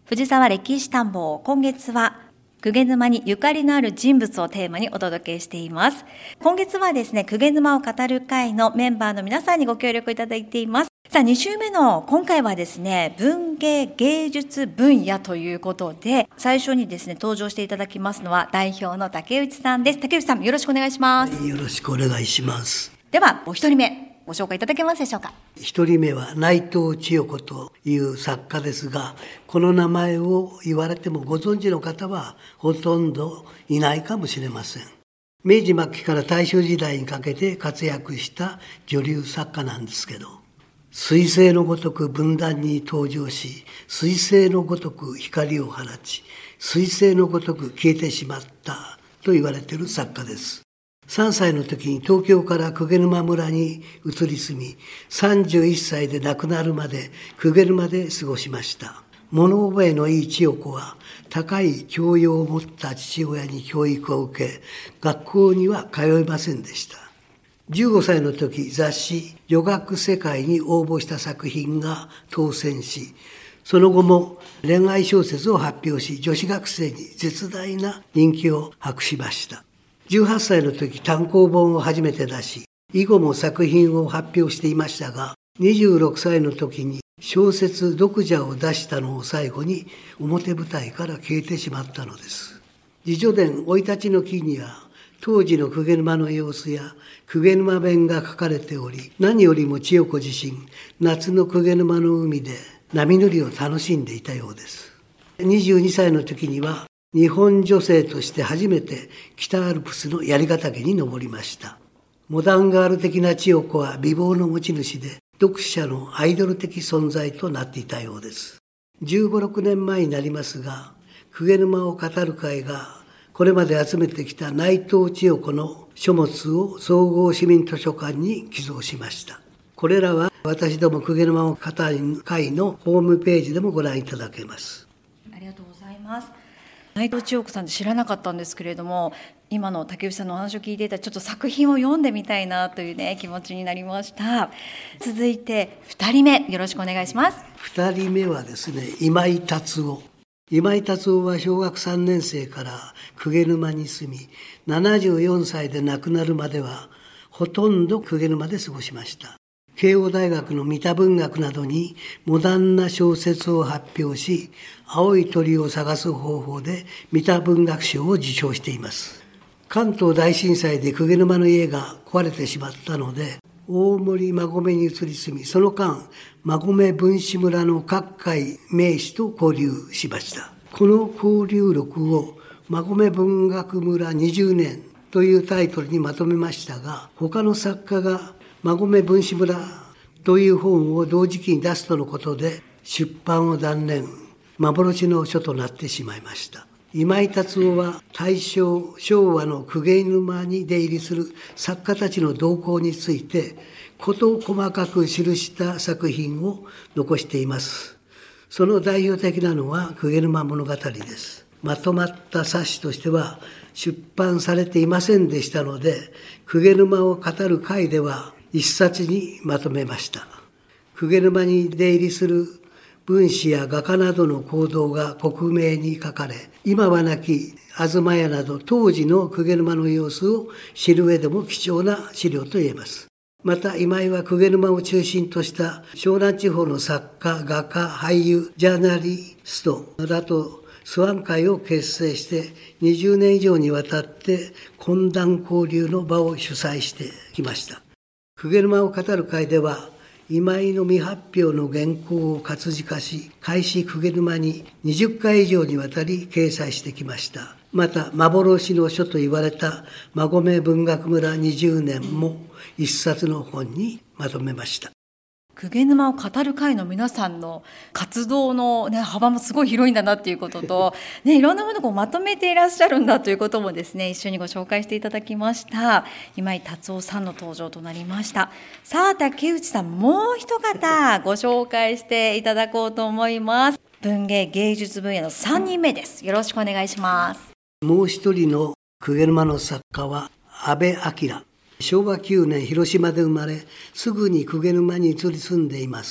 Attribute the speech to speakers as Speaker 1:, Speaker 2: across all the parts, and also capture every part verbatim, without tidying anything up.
Speaker 1: 藤沢歴史探訪、今月は鵠沼にゆかりのある人物をテーマにお届けしています。今月はですね、鵠沼を語る会のメンバーの皆さんにご協力いただいています。さあ、に週目の今回はですね、文芸芸術分野ということで、最初にですね、登場していただきますのは代表の竹内さんです。竹内さん、よろしくお願いします。
Speaker 2: はい、よろしくお願いします。
Speaker 1: では、お一人目ご紹介いただけますでしょうか。
Speaker 2: 一人目は内藤千代子という作家ですが、この名前を言われてもご存知の方はほとんどいないかもしれません。明治末期から大正時代にかけて活躍した女流作家なんですけど、彗星のごとく文壇に登場し、彗星のごとく光を放ち、彗星のごとく消えてしまったと言われている作家です。さんさいの時に東京から鵠沼村に移り住み、さんじゅういっさいで亡くなるまで鵠沼で過ごしました。物覚えのいい千代子は高い教養を持った父親に教育を受け、学校には通いませんでした。じゅうごさいの時、雑誌女学世界に応募した作品が当選し、その後も恋愛小説を発表し、女子学生に絶大な人気を博しました。じゅうはっさいの時、単行本を初めて出し、以後も作品を発表していましたが、にじゅうろくさいの時に小説読者を出したのを最後に表舞台から消えてしまったのです。自叙伝生い立ちの記には、当時の鵠沼の様子や鵠沼弁が書かれており、何よりも千代子自身、夏の鵠沼の海で波乗りを楽しんでいたようです。にじゅうにさいの時には、日本女性として初めて北アルプスの槍ヶ岳に登りました。モダンガール的な千代子は美貌の持ち主で、読者のアイドル的存在となっていたようです。じゅうご、ろくねんまえになりますが、鵠沼を語る会がこれまで集めてきた内藤千代子の書物を総合市民図書館に寄贈しました。これらは私ども鵠沼を語る会のホームページでもご覧いただけます。
Speaker 1: ありがとうございます。内藤千代子さんって知らなかったんですけれども、今の竹内さんのお話を聞いていたらちょっと作品を読んでみたいなというね気持ちになりました。続いてふたりめ、よろしくお願いします。
Speaker 2: ふたりめはですね、今井達夫。今井達夫は小学さんねん生から鵠沼に住み、ななじゅうよんさいで亡くなるまではほとんど鵠沼で過ごしました。慶応大学の三田文学などにモダンな小説を発表し、青い鳥を探す方法で三田文学賞を受賞しています。関東大震災で鵠沼の家が壊れてしまったので、大森馬込に移り住み、その間、馬込文士村の各界名士と交流しました。この交流録を馬込文学村にじゅうねんというタイトルにまとめましたが、他の作家が馬込文士村という本を同時期に出すとのことで出版を断念、幻の書となってしまいました。今井達夫は大正昭和の鵠沼に出入りする作家たちの動向について事細かく記した作品を残しています。その代表的なのは鵠沼物語です。まとまった冊子としては出版されていませんでしたので、鵠沼を語る会では一冊にまとめました。鵠沼に出入りする文士や画家などの行動が克明に書かれ、今はなき東屋など当時の鵠沼の様子を知る上でも貴重な資料と言えます。また今井は鵠沼を中心とした湘南地方の作家、画家、俳優、ジャーナリストらとスワン会を結成してにじゅうねん以上にわたって懇談交流の場を主催してきました。鵠沼を語る会では、今井の未発表の原稿を活字化し、開始鵠沼ににじゅっかい以上にわたり掲載してきました。また、幻の書と言われた馬込文学村にじゅうねんも一冊の本にまとめました。
Speaker 1: 鵠沼を語る会の皆さんの活動の、ね、幅もすごい広いんだなっていうことと、ね、いろんなものをまとめていらっしゃるんだということもですね、一緒にご紹介していただきました。今井達夫さんの登場となりました。さあ、竹内さん、もう一方ご紹介していただこうと思います。文芸芸術分野のさんにんめです。よろしくお願いします。
Speaker 2: もう一人の鵠沼の作家は安部明。しょうわきゅうねん広島で生まれ、すぐに鵠沼に移り住んでいます。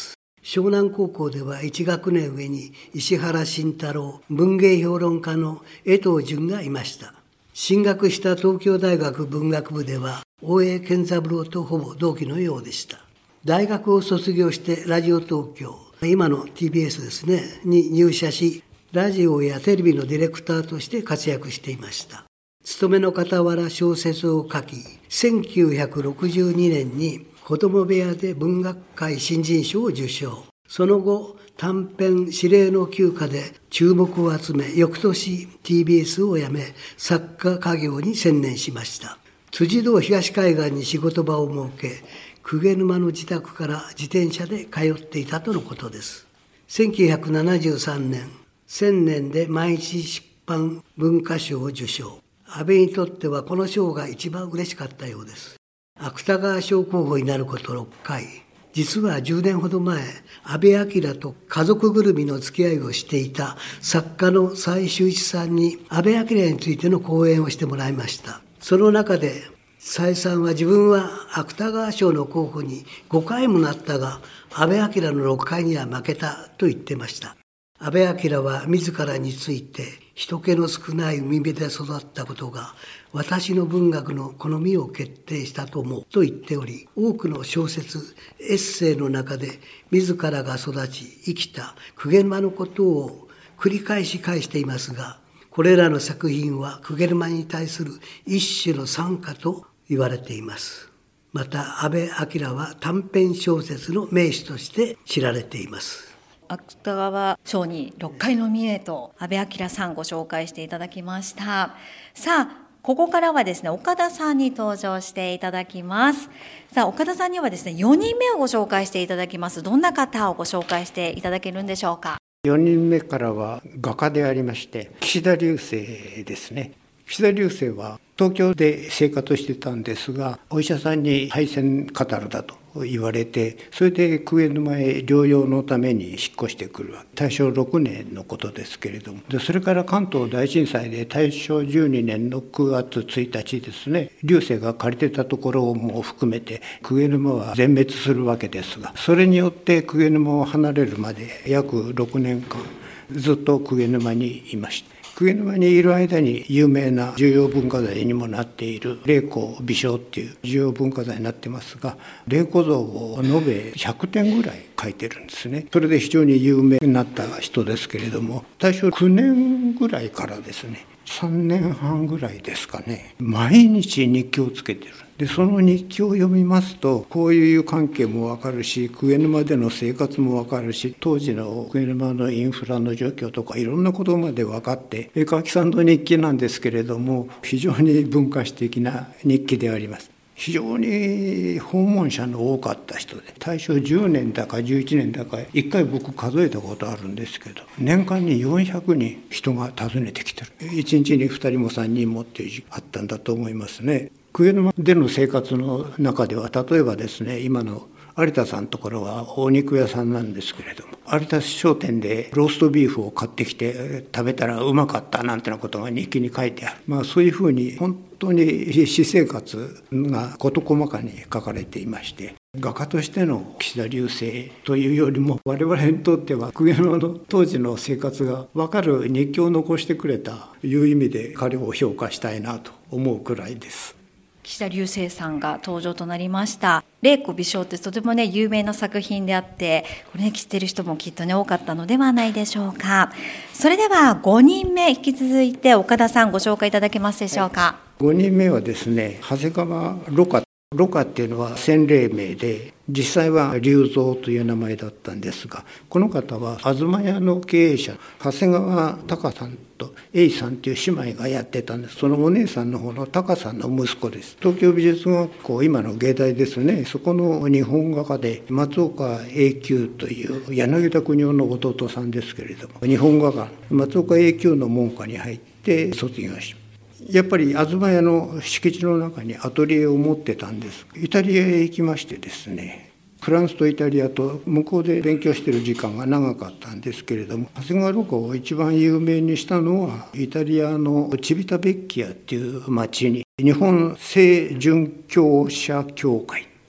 Speaker 2: 湘南高校ではいち学年上に石原慎太郎、文芸評論家の江藤淳がいました。進学した東京大学文学部では大江健三郎とほぼ同期のようでした。大学を卒業してラジオ東京、今の ティービーエス ですね、に入社し、ラジオやテレビのディレクターとして活躍していました。勤めの傍ら小説を書き、せんきゅうひゃくろくじゅうにねんに子供部屋で文学界新人賞を受賞。その後、短編指令の休暇で注目を集め、翌年 ティービーエス を辞め、作家家業に専念しました。辻堂東海岸に仕事場を設け、鵠沼の自宅から自転車で通っていたとのことです。せんきゅうひゃくななじゅうさんねん、千年で毎日出版文化賞を受賞。安倍にとってはこの賞が一番嬉しかったようです。芥川賞候補になることろっかい。実はじゅうねんほど前、安倍昭と家族ぐるみの付き合いをしていた作家の蔡修一さんに安倍昭についての講演をしてもらいました。その中で、蔡さんは自分は芥川賞の候補にごかいもなったが、安倍昭のろっかいには負けたと言ってました。安倍昭は自らについて、人気の少ない海辺で育ったことが、私の文学の好みを決定したと思うと言っており、多くの小説、エッセイの中で、自らが育ち、生きた鵠沼のことを繰り返し返していますが、これらの作品は鵠沼に対する一種の賛歌と言われています。また、安倍昭は短編小説の名手として知られています。
Speaker 1: 芥川賞にろっかいノミネート、安倍昭さんご紹介していただきました。さあ、ここからはですね、岡田さんに登場していただきます。さあ、岡田さんにはですね、よにんめをご紹介していただきます。どんな方をご紹介していただけるんでしょうか。
Speaker 3: よにんめからは画家でありまして、岸田流星ですね。岸田流星は東京で生活してたんですが、お医者さんに肺腺カタルだと言われて、それで鵠沼へ療養のために引っ越してくるわけ。大正ろくねんのことですけれども、でそれから関東大震災で大正じゅうにねんのくがつついたちですね、流星が借りてたところも含めて鵠沼は全滅するわけですが、それによって鵠沼を離れるまで約ろくねんかんずっと鵠沼にいました。鵠沼にいる間に有名な重要文化財にもなっている麗子微笑っていう重要文化財になってますが、麗子像を延べひゃくてんぐらい描いてるんですね。それで非常に有名になった人ですけれども、大正きゅうねんぐらいからですね、さんねんはんぐらいですかね、毎日日記をつけてる。でその日記を読みますと、こういう関係もわかるし、鵠沼での生活もわかるし、当時の鵠沼のインフラの状況とかいろんなことまで分かって、絵描きさんの日記なんですけれども、非常に文化史的な日記であります。非常に訪問者の多かった人で、大正じゅうねんだかじゅういちねんだかいっかい僕数えたことあるんですけど、年間によんひゃくにん人が訪ねてきてる。いちにちにふたりもさんにんもっていう時期あったんだと思いますね。鵠沼での生活の中では、例えばですね、今の有田さんのところはお肉屋さんなんですけれども、有田商店でローストビーフを買ってきて食べたらうまかったなんてなことが日記に書いてある。まあそういうふうに本当に私生活が事細かに書かれていまして、画家としての岸田流星というよりも、我々にとっては鵠沼の当時の生活が分かる日記を残してくれたという意味で彼を評価したいなと思うくらいです。
Speaker 1: 岸田流星さんが登場となりました。麗子微笑ってとてもね有名な作品であって、これね知ってる人もきっとね多かったのではないでしょうか。それではごにんめ引き続いて岡田さんご紹介いただけますでしょうか。はい、
Speaker 3: ごにんめはですね、長谷川ろ過。ろ過っていうのは洗礼名で、実際は龍蔵という名前だったんですが、この方は東屋の経営者長谷川隆さんと栄さんという姉妹がやってたんです。そのお姉さんの方の隆さんの息子です。東京美術学校、今の芸大ですね、そこの日本画家で松岡永久という柳田国男の弟さんですけれども、日本画家松岡永久の門下に入って卒業し、やっぱり東屋の敷地の中にアトリエを持ってたんです。イタリアへ行きましてですね、フランスとイタリアと向こうで勉強している時間が長かったんですけれども、長谷川ろ過を一番有名にしたのはイタリアのチビタベッキアっていう町に日本聖殉教者協会って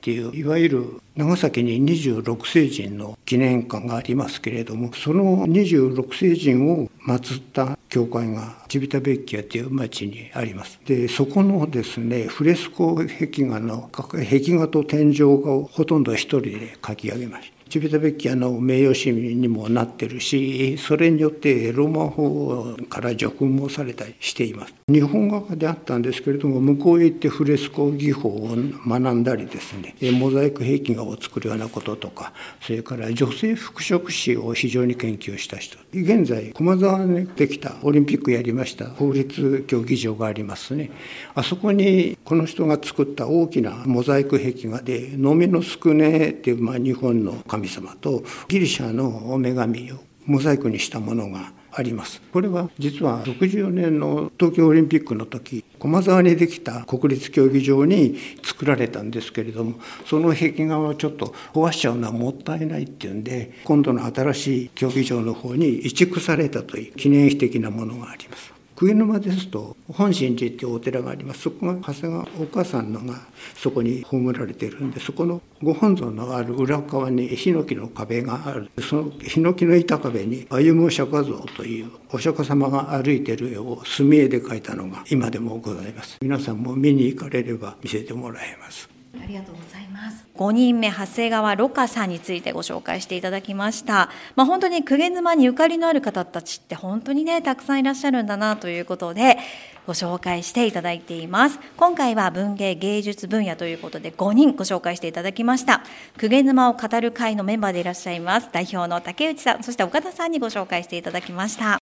Speaker 3: っていういわゆる長崎ににじゅうろくせいじんの記念館がありますけれども、そのにじゅうろくせいじんを祀った教会がチビタベッキアという町にあります。でそこのですねフレスコ壁画の壁画と天井画をほとんど一人で描き上げました。チビタベッキアの名誉市民にもなってるし、それによってローマ法から叙勲もされたりしています。日本画家であったんですけれども、向こうへ行ってフレスコ技法を学んだりですね、モザイク壁画を作るようなこととか、それから女性服飾史を非常に研究した人。現在駒沢にできたオリンピックやりました法律競技場がありますね。あそこにこの人が作った大きなモザイク壁画で、ノミノスクネっていう、まあ、日本の神様とギリシャの女神をモザイクにしたものがあります。これは実はろくじゅうよねんの東京オリンピックの時、駒沢にできた国立競技場に作られたんですけれども、その壁画をちょっと壊しちゃうのはもったいないっていうんで、今度の新しい競技場の方に移築されたという記念碑的なものがあります。鵠沼ですと本心寺っていうお寺があります。そこが長谷川お母さんのがそこに葬られているんで、そこのご本尊のある裏側にヒノキの壁がある。そのヒノキの板壁に歩む釈迦像というお釈迦様が歩いている絵を墨絵で描いたのが今でもございます。皆さんも見に行かれれば見せてもらえます。
Speaker 1: ありがとうございます。ごにんめ長谷川ろかさんについてご紹介していただきました。まあ、本当に鵠沼にゆかりのある方たちって本当にねたくさんいらっしゃるんだなということでご紹介していただいています。今回は文芸芸術分野ということでごにんご紹介していただきました。鵠沼を語る会のメンバーでいらっしゃいます代表の竹内さん、そして岡田さんにご紹介していただきました。